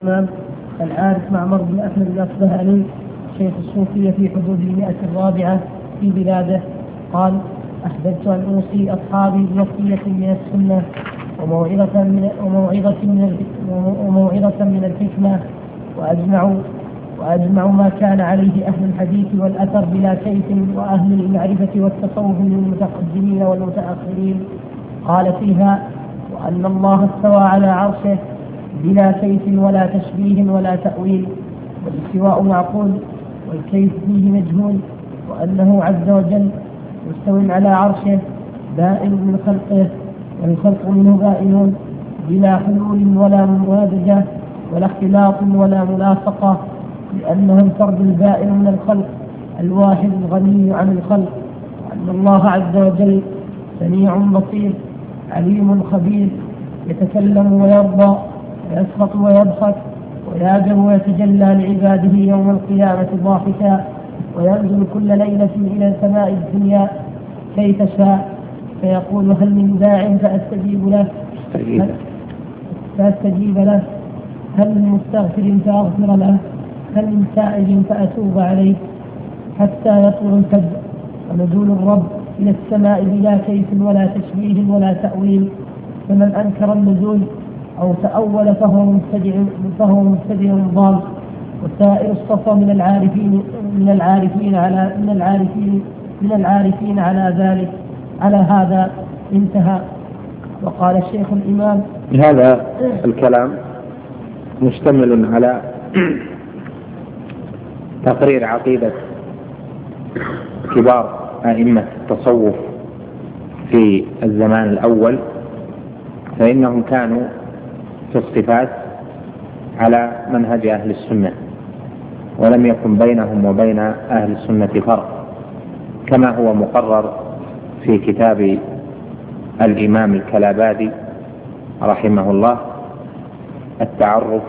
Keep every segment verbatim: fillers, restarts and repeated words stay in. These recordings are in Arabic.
الإمام العارف معمر بن أحمد الأصبهاني شيخ الصوفية في حدود المئة الرابعة في بلاده قال: أحببت أن أوصي أصحابي بوصية من السنة وموعظة من وموعظة من وموعظة من الحكمة، وأجمع وأجمع ما كان عليه أهل الحديث والأثر بلا كيف، وأهل المعرفة والتصوف من المتقدمين والمتأخرين. قال فيها: وأن الله استوى على عرشه بلا كيف ولا تشبيه ولا تأويل، والاستواء معقول والكيف فيه مجهول، وأنه عز وجل مستو على عرشه بائن من خلقه والخلق منه بائنون بلا حلول ولا ممازجة ولا اختلاط ولا ملاصقة، لأنه الفرد البائن من الخلق الواحد الغني عن الخلق، وأن الله عز وجل سميع بصير عليم خبير يتكلم ويرضى ويسخط ويضحك ويعجب ويتجلى لعباده يوم القيامة ضاحكا، وينزل كل ليلة إلى سماء الدنيا كيف شاء، فيقول: هل من داع فأستجيب له فأستجيب له هل من مستغفر فأغفر له، هل من سائل فأتوب عليه، حتى يطلع الفجر. ونزول الرب إلى السماء بلا كيف ولا تشبيه ولا تأويل، فمن أنكر النزول أو تأول فهو مبتدع فهو مبتدع ضال. وسائر الصفا من العارفين من العارفين على من العارفين من العارفين على ذلك على هذا. انتهى. وقال الشيخ الإمام: هذا الكلام مشتمل على تقرير عقيدة كبار أئمة التصوف في الزمان الأول، فإنهم كانوا في الصفات على منهج أهل السنة، ولم يكن بينهم وبين أهل السنة فرق، كما هو مقرر في كتاب الإمام الكلابادي رحمه الله التعرف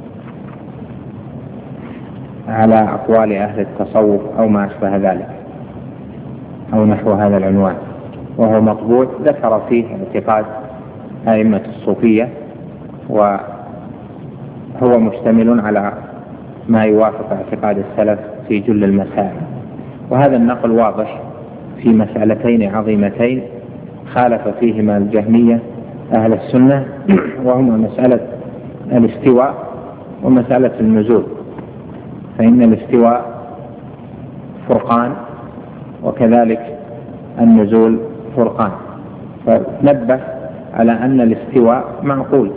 على أقوال أهل التصوف أو ما أشبه ذلك أو نحو هذا العنوان، وهو مطبوع ذكر فيه اعتقاد أئمة الصوفية، وهو مشتمل على ما يوافق اعتقاد السلف في جل المسائل. وهذا النقل واضح في مسألتين عظيمتين خالف فيهما الجهمية أهل السنة، وهما مسألة الاستواء ومسألة النزول. فإن الاستواء فرقان، وكذلك النزول فرقان. فنبه على أن الاستواء معقول،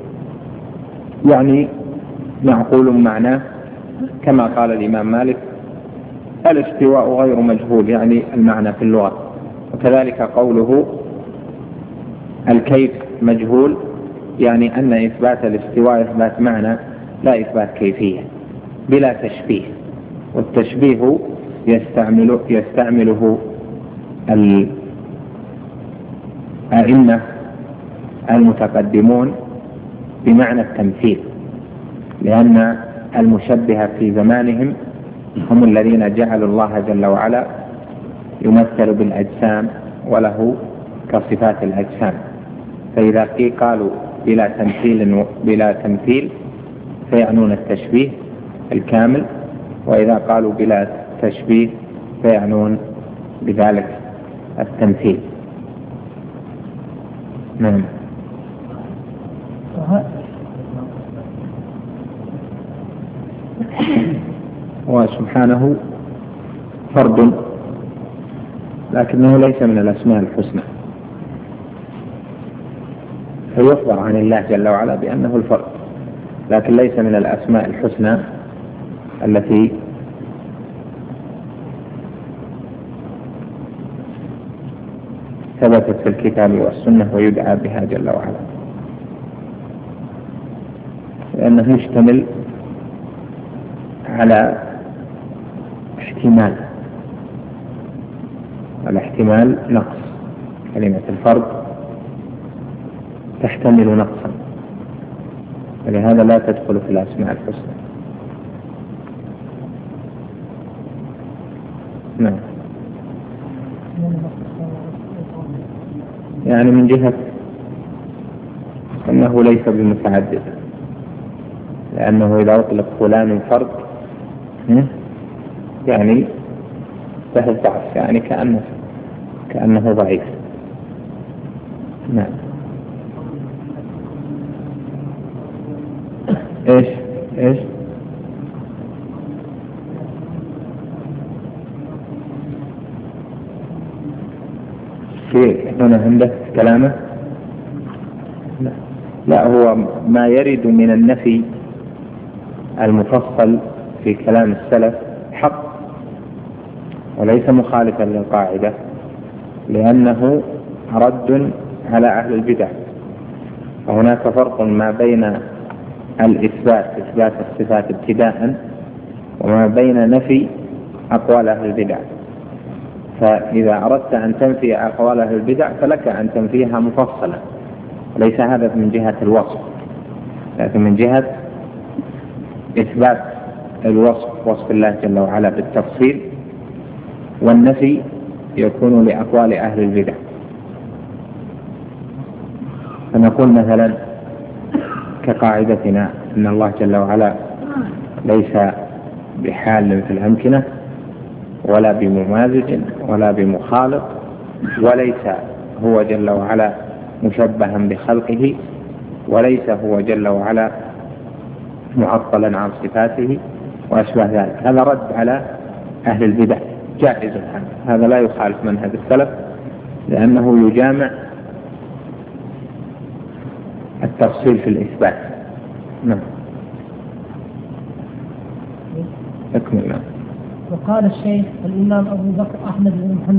يعني معقول معناه كما قال الإمام مالك: الاستواء غير مجهول، يعني المعنى في اللغة. وكذلك قوله الكيف مجهول، يعني أن إثبات الاستواء إثبات معنى لا إثبات كيفية بلا تشبيه. والتشبيه يستعمل يستعمله الأئمة المتقدمون بمعنى التمثيل، لأن المشبهة في زمانهم هم الذين جعلوا الله جل وعلا يمثل بالأجسام وله كصفات الأجسام. فإذا قالوا بلا تمثيل بلا تمثيل فيعنون التشبيه الكامل، وإذا قالوا بلا تشبيه فيعنون بذلك التمثيل. نعم. وسبحانه فرد، لكنه ليس من الأسماء الحسنى، فيخبر عن الله جل وعلا بأنه الفرد، لكن ليس من الأسماء الحسنى التي ثبتت في الكتاب والسنة ويدعى بها جل وعلا، لأنه يشتمل على احتمال. الاحتمال نقص، كلمة الفرد تحتمل نقصا، ولهذا لا تدخل في الأسماء الحسنى. نعم. يعني من جهة أنه ليس بمتعدد، لأنه إذا أطلق فلان فرد يعني له الضعف، يعني كأنه كأنه ضعيف. نعم. إيش إيش في هنا عنده كلامه؟ لا. لا، هو ما يرد من النفي المفصل في كلام السلف حق وليس مخالفا للقاعدة، لأنه رد على أهل البدع. وهناك فرق ما بين الإثبات إثبات الصفات ابتداء وما بين نفي أقوال أهل البدع. فإذا أردت أن تنفي أقوال أهل البدع فلك أن تنفيها مفصلة، ليس هذا من جهة الوصف، لكن من جهة إثبات الوصف وصف الله جل وعلا بالتفصيل، والنفي يكون لأقوال أهل البدع. فنقول مثلا كقاعدتنا أن الله جل وعلا ليس بحال في الأمكنة ولا بممازج ولا بمخالط، وليس هو جل وعلا مشبها بخلقه، وليس هو جل وعلا معطلا عن صفاته وأشبه ذلك. هذا رد على أهل البدع جائز، هذا لا يخالف منهج السلف، لأنه يجامع التفصيل في الإثبات. نعم. أكمل. وقال الشيخ الإمام أبو بكر أحمد بن محمد